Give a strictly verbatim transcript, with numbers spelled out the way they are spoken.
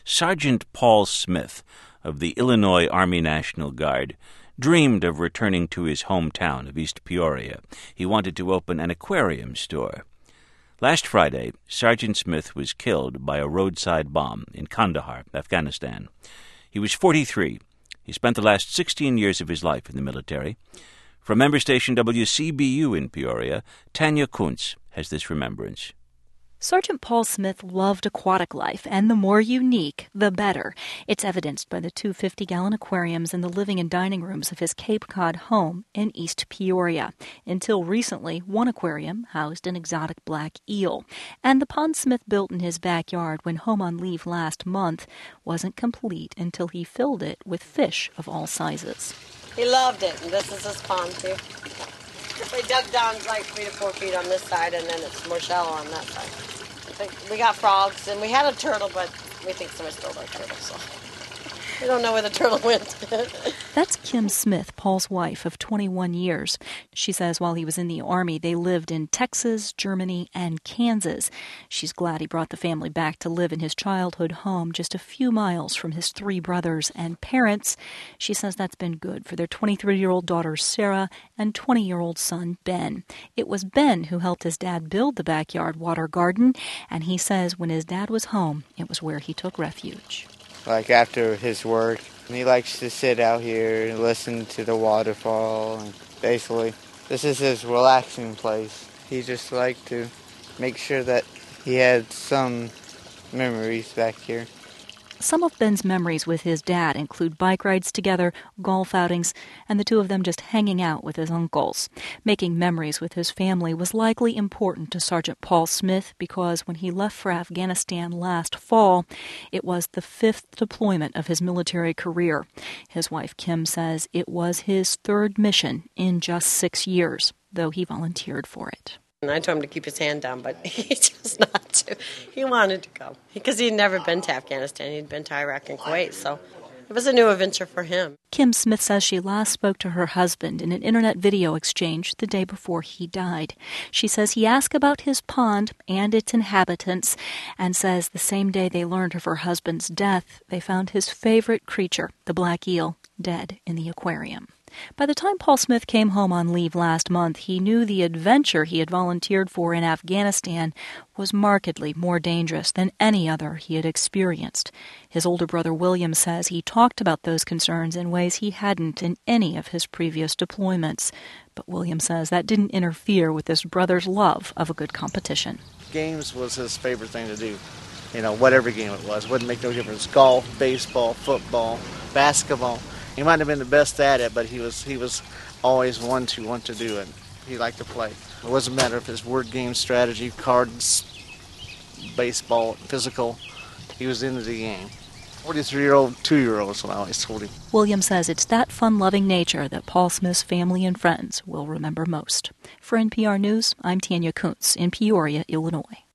Sergeant Paul Smith of the Illinois Army National Guard dreamed of returning to his hometown of East Peoria. He wanted to open an aquarium store. Last Friday, Sergeant Smith was killed by a roadside bomb in Kandahar, Afghanistan. He was forty-three. He spent the last sixteen years of his life in the military. From member station W C B U in Peoria, Tanya Kuntz has this remembrance. Sergeant Paul Smith loved aquatic life, and the more unique, the better. It's evidenced by the two fifty-gallon aquariums in the living and dining rooms of his Cape Cod home in East Peoria. Until recently, one aquarium housed an exotic black eel. And the pond Smith built in his backyard when home on leave last month wasn't complete until he filled it with fish of all sizes. He loved it, and this is his pond, too. We dug down like three to four feet on this side, and then it's more shallow on that side. We got frogs, and we had a turtle, but we think somebody stole our turtle, so we don't know where the turtle went. That's Kim Smith, Paul's wife of twenty-one years. She says while he was in the Army, they lived in Texas, Germany, and Kansas. She's glad he brought the family back to live in his childhood home just a few miles from his three brothers and parents. She says that's been good for their twenty-three-year-old daughter, Sarah, and twenty-year-old son, Ben. It was Ben who helped his dad build the backyard water garden, and he says when his dad was home, it was where he took refuge. Like after his work, he likes to sit out here and listen to the waterfall. And basically, this is his relaxing place. He just liked to make sure that he had some memories back here. Some of Ben's memories with his dad include bike rides together, golf outings, and the two of them just hanging out with his uncles. Making memories with his family was likely important to Sergeant Paul Smith because when he left for Afghanistan last fall, it was the fifth deployment of his military career. His wife Kim says it was his third mission in just six years, though he volunteered for it. And I told him to keep his hand down, but he chose not to. He wanted to go because he'd never been to Afghanistan. He'd been to Iraq and Kuwait, so it was a new adventure for him. Kim Smith says she last spoke to her husband in an internet video exchange the day before he died. She says he asked about his pond and its inhabitants and says the same day they learned of her husband's death, they found his favorite creature, the black eel, dead in the aquarium. By the time Paul Smith came home on leave last month, he knew the adventure he had volunteered for in Afghanistan was markedly more dangerous than any other he had experienced. His older brother William says he talked about those concerns in ways he hadn't in any of his previous deployments. But William says that didn't interfere with his brother's love of a good competition. Games was his favorite thing to do. You know, whatever game it was. Wouldn't make no difference. Golf, baseball, football, basketball. He might have been the best at it, but he was he was always one to want to do it. He liked to play. It wasn't a matter of his word game strategy, cards, baseball, physical. He was into the game. forty-three-year-old, two-year-old is what I always told him. William says it's that fun-loving nature that Paul Smith's family and friends will remember most. For N P R News, I'm Tanya Kuntz in Peoria, Illinois.